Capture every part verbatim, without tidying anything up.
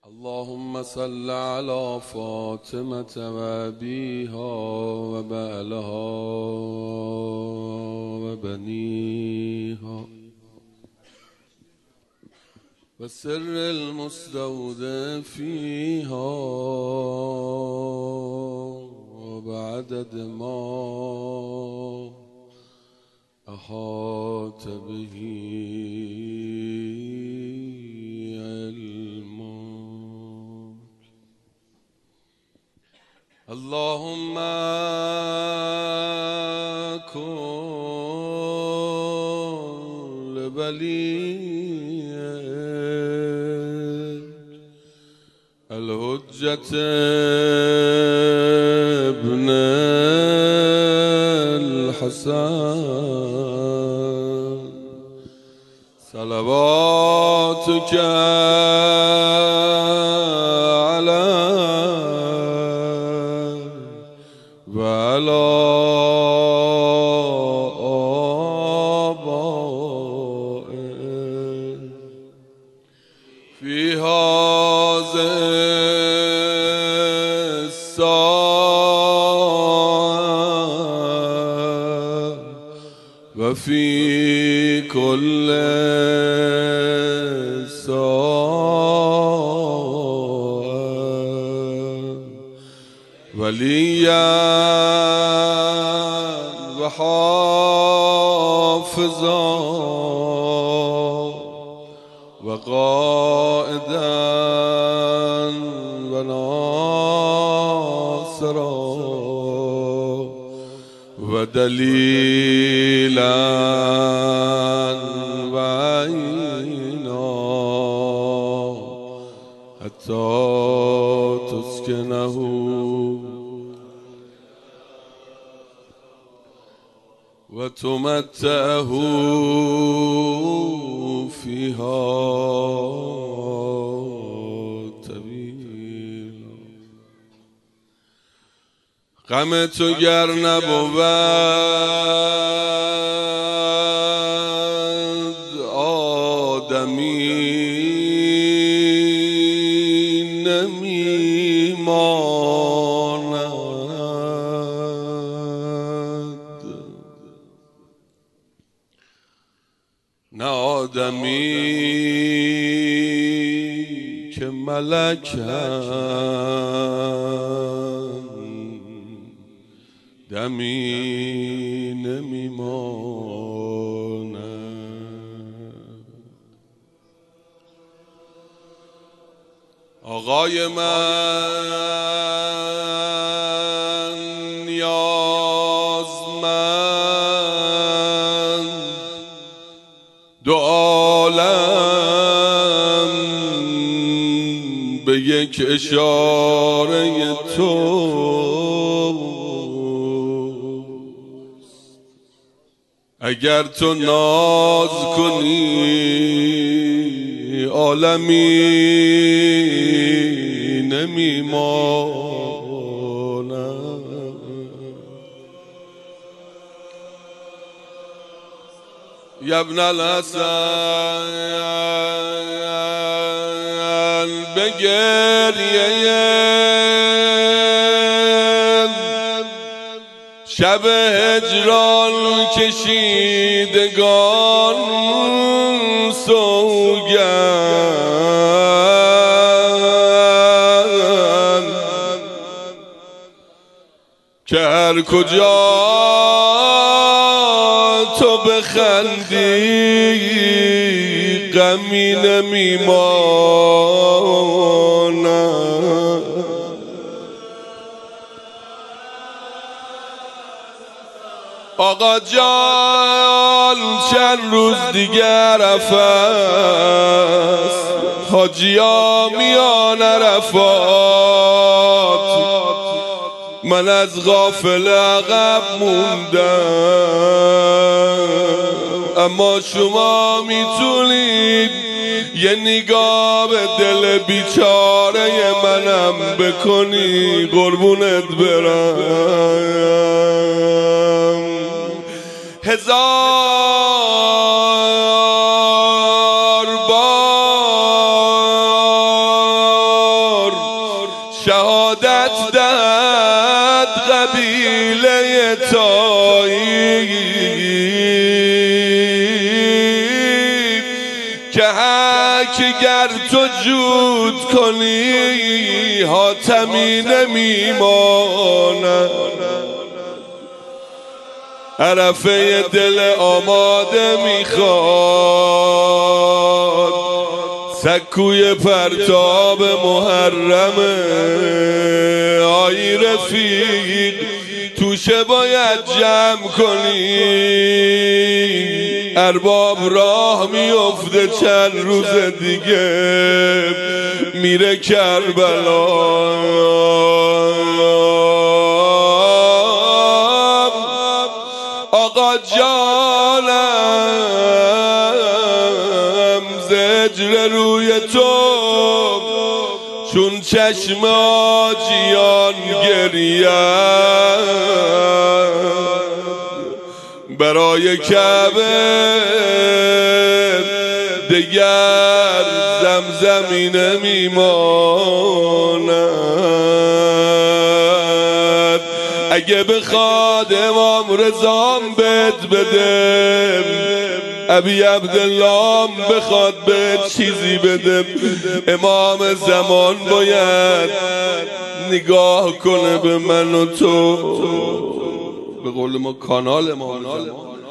اللهم صل على فاطمة وأبيها وبعلها وبنيها والسر المستودع فيها وبعدد ما أحاط به اللهم كن لوليك الحجة ابن الحسن صلواتك وعلى آبائه في هذه الساعة وفي كل ساعة وليا وحافظا وقائدا وناصرا ودليلا وعينا حتى تسكنه وتمتعه فيها طویلا. غم تو گر نبود آدمی نمیماند، نه آدمی که ملکند دمی نمیماند. آقای من نیازمند دو عالم به یک اشاره تو، اگر تو ناز کنی عالمی نمیماند. یا ابن الحسن به گریه شب هجران کشیدگان سوگند که هر کجا تو بخندی غمی نمیماند. آقا جان چند روز دیگر عرفه حاجیا میان عرفات، من از غافل عقب موندم، اما شما میتونید یه نگاه به دل بیچاره منم بکنی قربونت برم. هزار بار شهادت دهد قبیله تایی که حق گر تو جود کنی حاتمی نمیماند. عرفه دل آماده میخواد سکوی پرتاب محرمه. آی رفیق توشه باید جمع کنی، ارباب راه میفته چند روز دیگه میره کربلا. آقا جانم زجر روی تو چون چشم آجیان گریم برای کعبه دگر زمزمی نمیماند. اگه بخواد امام رضام بهت بده، ابی عبدالله بخواد بهت چیزی بده، امام زمان باید نگاه کنه به من و تو. به قول ما کانال امام زمان.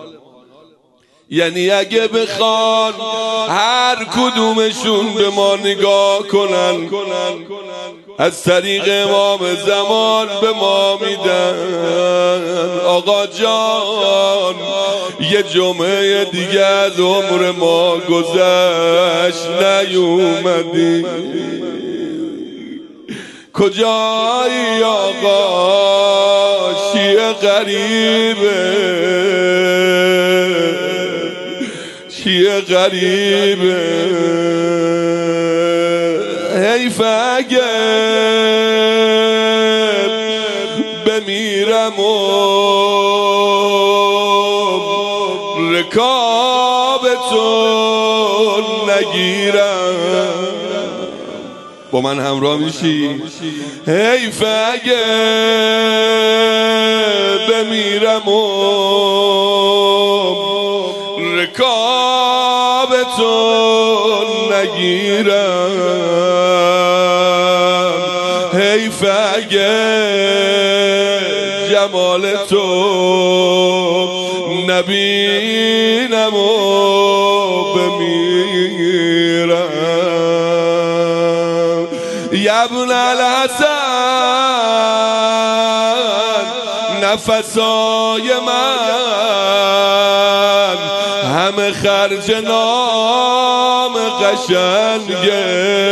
یعنی اگه بخوان هر کدومشون به ما نگاه کنن، از طریق امام زمان به ما میدن. آقا جان یه جمعه دیگه از عمر ما گذشت نیومدی، کجایی آقا؟ شیعه غریبه، شیعه غریبه. حیف اگه بمیرم و رکاب تو نگیرم، با من همراه میشی؟ حیف اگه بمیرم و رکاب تو نگیرم، حیف اگه جمال تو نبینم و بمیرم. یا ابن الحسن نفسای من همه خرج نام قشنگه،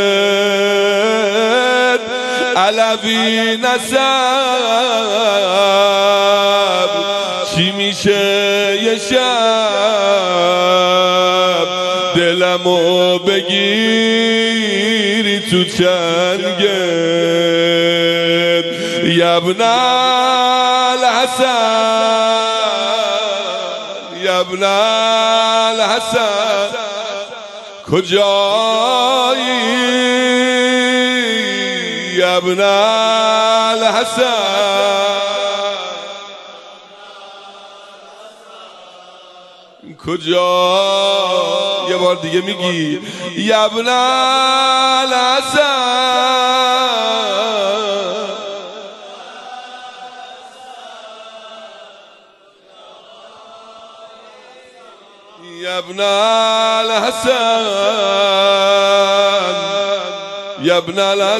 علوی نسب چی میشه یه شب دلمو بگیری تو چنگت. یا ابن الحسن یا ابن الحسن کجایی؟ یا ابن الحسن کجا؟ یه بار دیگه میگی یا ابن الحسن. یا ابن الحسن یا ابن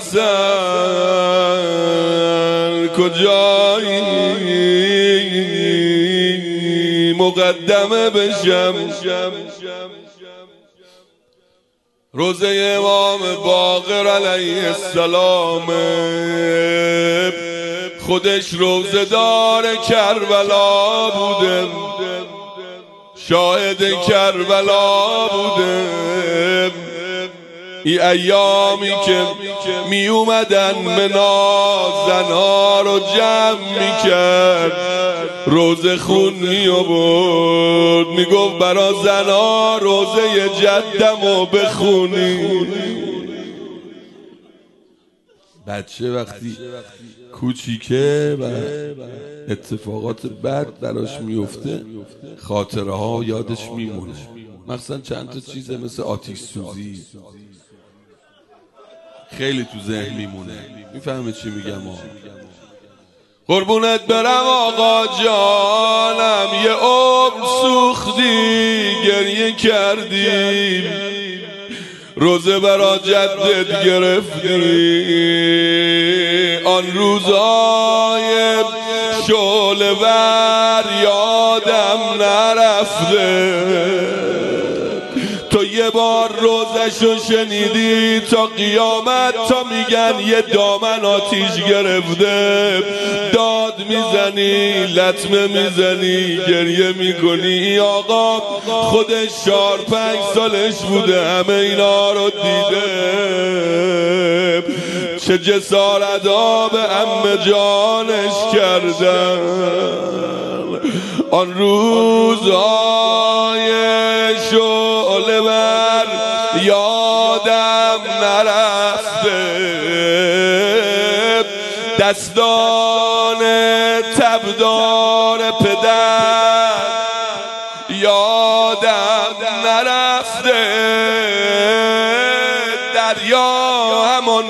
الحسن کجایی؟ مقدمه بشم روزه امام باقر علیه السلام، خودش روزه دار کربلا بوده، شاهد کربلا بوده. ای ایامی که می اومدن منا زنها رو جمع می کرد، روزه خون می آورد، می گفت برا زنها روزه جدم رو بخونی. بچه وقتی کوچیکه و اتفاقات بد براش میفته خاطره ها یادش میمونه، مثلا چند تا چیزه مثل آتش سوزی خیلی تو ذهن میمونه. میفهمه چی میگم ها؟ قربونت برم آقا جانم، یه عمر سوختی گریه کردیم، روزه برا جدت گرفتی، آن روزای شعله ور یادم نرفته. تو یه بار روزشو شنیدی تا قیامت، تا میگن یه دامن آتیش گرفته، داد میزنی لطمه میزنی گریه میکنی. آقا خودش چهار پنج سالش بوده همه اینا رو دیده، چه جسارت ها به عمه جانش کردن. آن روزهای شعله ور یادم نرفته، دستان تبدار پدر یادم نرفته، دریا همان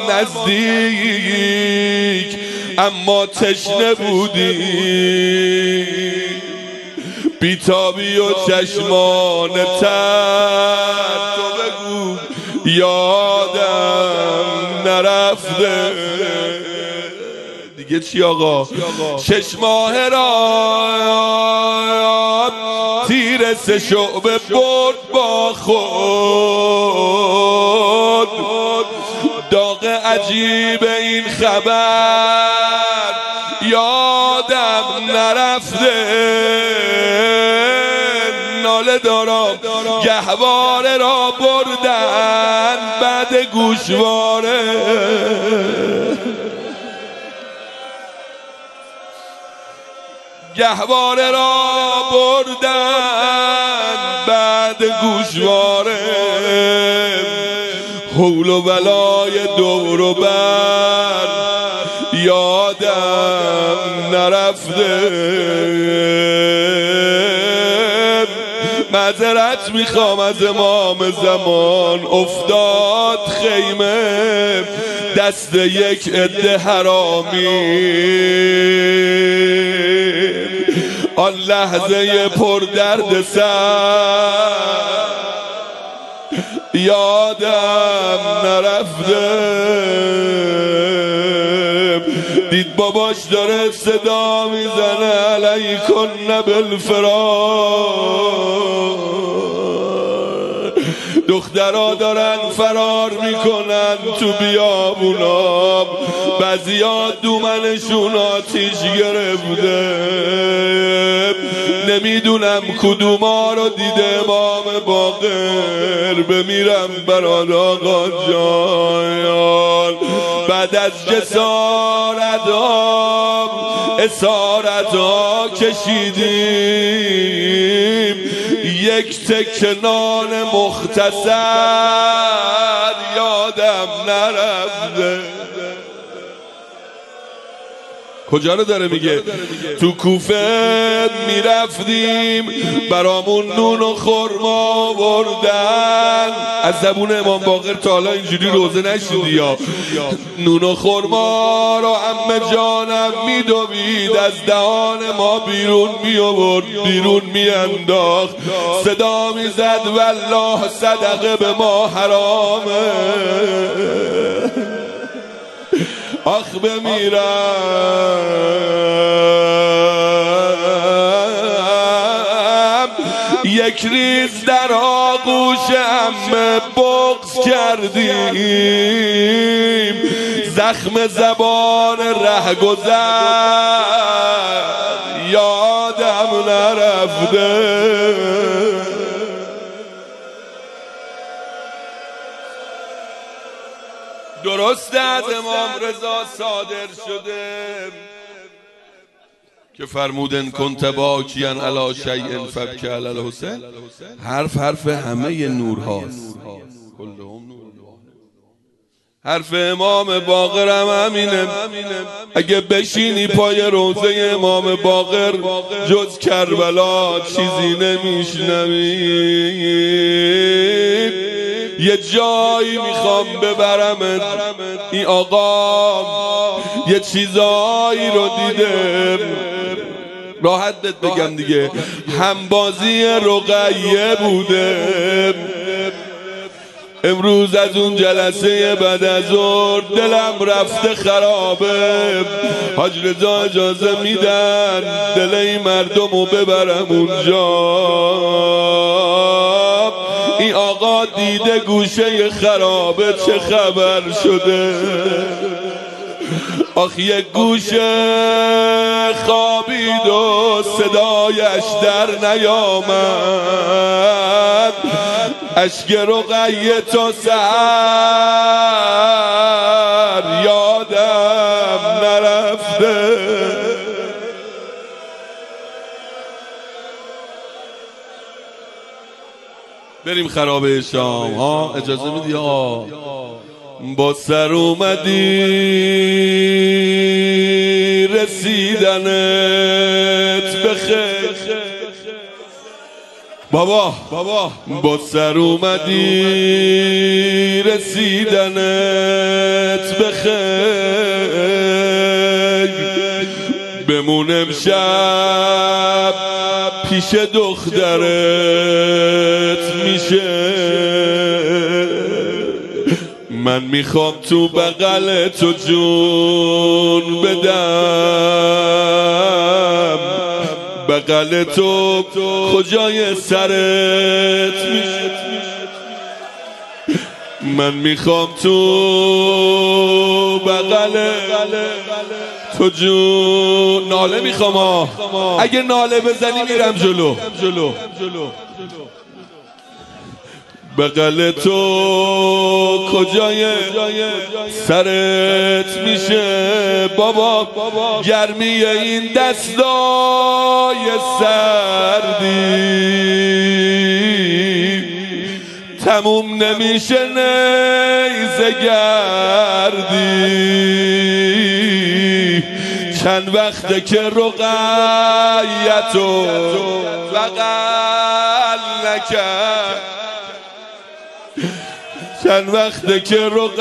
نزدیک اما تشنه بودی، بیتابی و چشمان تر تو بگو یادم نرفته. دیگه چی آقا؟ شش ماه را تیر سه شعبه برد با خود، داغ عجیب این خبر یادم نرفته. ناله دارم گهواره را بردن بعد گوشواره، گهواره را بردن بعد گوشواره، حول و بلای دور و بر یادم نرفته. معذرت میخوام از امام زمان، افتاد خیمه دست یک عده حرامی، آن لحظه پر درد سر یادم نرفته. دید باباش داره صدا میزنه علیکن بالفرار، دخترها دارن فرار میکنن تو بیابونا، بعضیا دومنشون آتیش گرفته، نمیدونم کدوما رو دیده امام باقر. بمیرم برات آقا جان، بعد از جسارت ها اسارت ها کشیدیم، یک تکه نان مختصر یادم نرفته. کجا رو داره میگه؟ تو کوفه میرفتیم برامون نون و خرما بردن. از زبون امام باقر تا حالا اینجوری روزه نشدی یا؟ نون و خرما رو عمه جانم میدوید از دهان ما بیرون میآورد بیرون میانداخت، صدا میزد والله صدقه به ما حرامه. آخ بمیرم، یک ریز در آغوش عمه بغض کردیم، زخم زبان رهگذر یادم نرفته. درسته از امام رضا صادر شده که فرمودن کنت باکیان علی شیء فبکی علی الحسین. حرف حرف همه نور هاست، حرف امام باقرم همینه، اگه بشینی پای روضه امام باقر جز کربلا چیزی نمیشنوی. یه جایی میخوام ببرمت، این آقا یه چیزایی رو دیده، راحت بهت بگم دیگه، همبازی رقیه بوده. امروز از اون جلسه بعد از ظهر دلم رفته خرابه. حاج رضا اجازه میدن دل این مردم رو ببرم اونجا. این آقا دیده گوشه خرابه چه خبر شده. آخ یک گوشه خوابید و صدایش در نیامد، اشک رقیه تا سحر یادم نرفته. بریم خرابه شام ها، اجازه میدی ها؟ با سر اومدی رسیدنت بخیر بابا، بابا با سر اومدی رسیدنت بخیر. بمون امشب پیش دخترت میشه، من میخوام تو بغل تو جون بدم. بغل تو کجای سرت میشه، من میخوام تو بغل تو جون. ناله میخوام ها، اگه ناله بزنی میرم جلو جلو. بغل تو کجای سرت میشه بابا، گرمی این دستای سردی تموم نمیشه نیزه گردی. چند وقته که رقیتو بغل نکرد، چند وقته که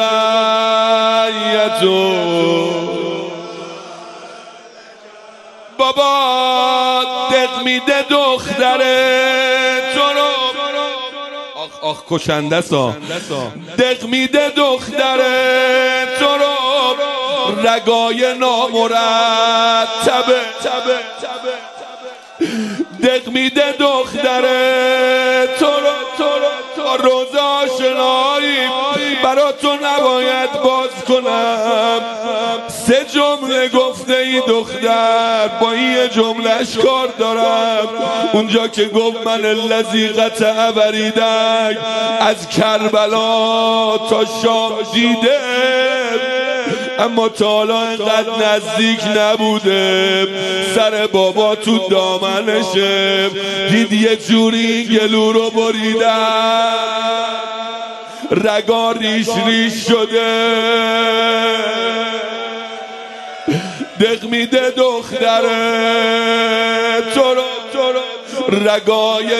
رقیتو بابا دق میده دختره تو رو. آخ آخ کشنده سا، دق میده دختره تو رو، رگای نامرتبه، دق میده دختره تو رو، تا روز آشنایی برا تو نباید باز کنم. سه جمله گفته ای دختر، با این جملهش کار دارم. اونجا که گفت من الذی قطع بریدک، از کربلا تا شام دیده اما تا حالا اینقدر نزدیک نبوده. سر بابا تو دامنشه، دید یه جوری گلو رو بریدن، رگا ریش ریش شده. دق میده دختره تو رو، رگای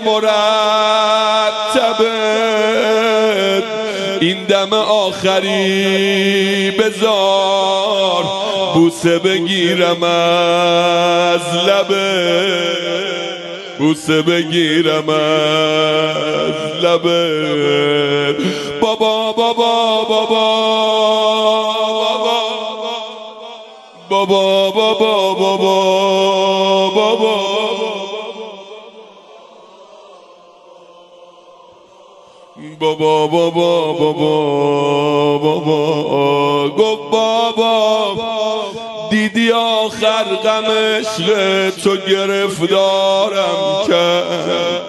نامرتبه. این دم آخری بذار بوسه بگیرم از لبه، بوسه بگیرم از لبه. بابا بابا بابا بابا بابا بابا بابا بابا بابا بابا بابا گفت بابا دیدی آخر غم عشق تو گرفتارم کرد،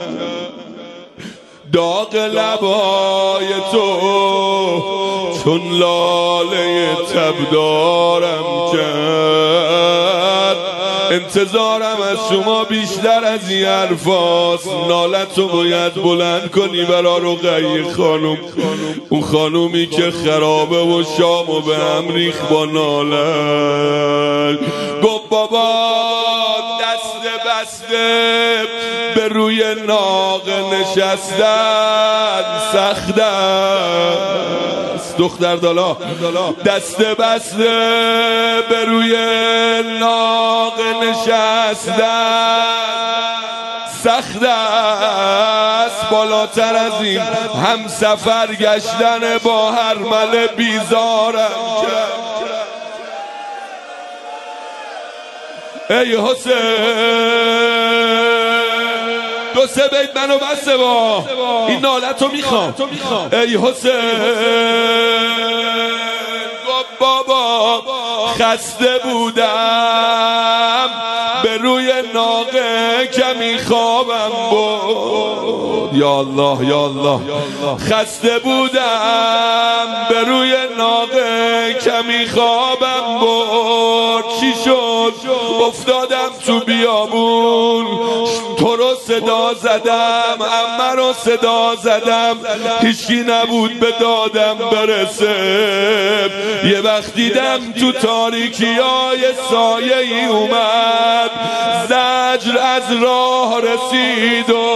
داغ لبای تو چون لاله تبدارم کرد. انتظارم از شما بیشتر از این حرفاست. نالتو باید بلند کنی برا رقیه خانم، اون خانومی که خرابه و شامو به هم ریخ با نالت. گفت بابا دست بسته به روی ناقه نشستن سخت است. دختر دالا دست بسته به روی ناقه نشستن سخت است. بالاتر از این هم سفر گشتن با هر مل بیزارم کرد. ای حسین دو سه بیت منو بسته با این نالتو میخوام. ای حسین بابا خسته بودم به روی ناقه کمی خوابم بود. یا الله یا الله. خسته بودم به روی ناقه کمی خوابم بود. چی شد؟ افتادم تو بیابون، تو رو صدا زدم، عمه رو صدا زدم، هیچی نبود به دادم برسه. یه وقت دیدم تو تاریکی های سایه ای اومد، زجر از راه رسید و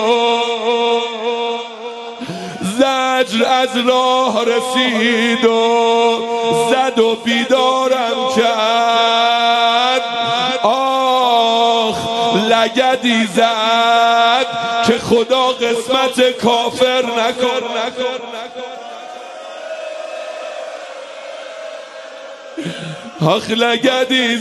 زجر از راه رسید و زد و بیدارم کرد. آخ لگدی زد که خدا قسمت کافر نکن. آخ لگدی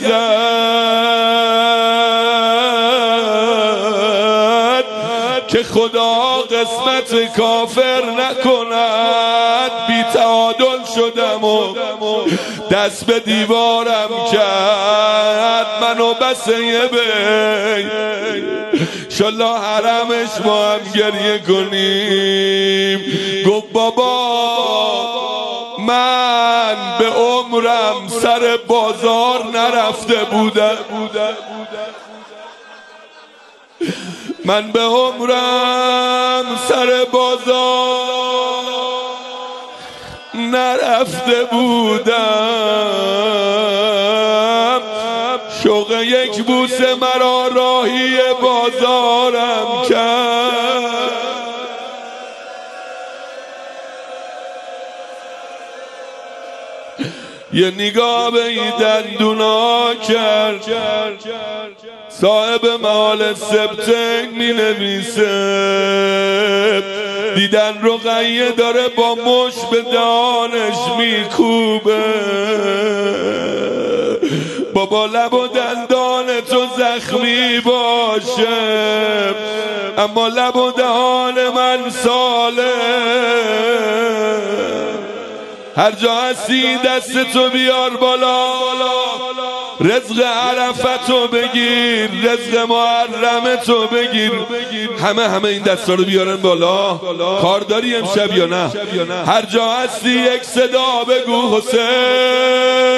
زد که خدا قسمت کافر نکند. بی تعادل شدم و دست به دیوارم کرد. منو بس یه بی شالله حرمش ما هم گریه کنیم. گفت بابا من به عمرم سر بازار نرفته بودم، من به عمرم سر بازار نرفته بودم. شوق یک بوسه مرا راهی بازارم کرد. یه نگاه به این دندونا کرد. صاحب معال سبتنگ می نویسه دیدن رقیه داره با مش به دانش می کوبه. بابا لب و دندان تو زخمی باشه اما لب و دهان من ساله. هر جا هستی دست تو بیار بالا، رزق عرفتو بگیر، رزق محرم تو بگیر. همه همه این دستا رو بیارن بالا. کار داری امشب یا نه؟ هر جا هستی یک صدا بگو حسین.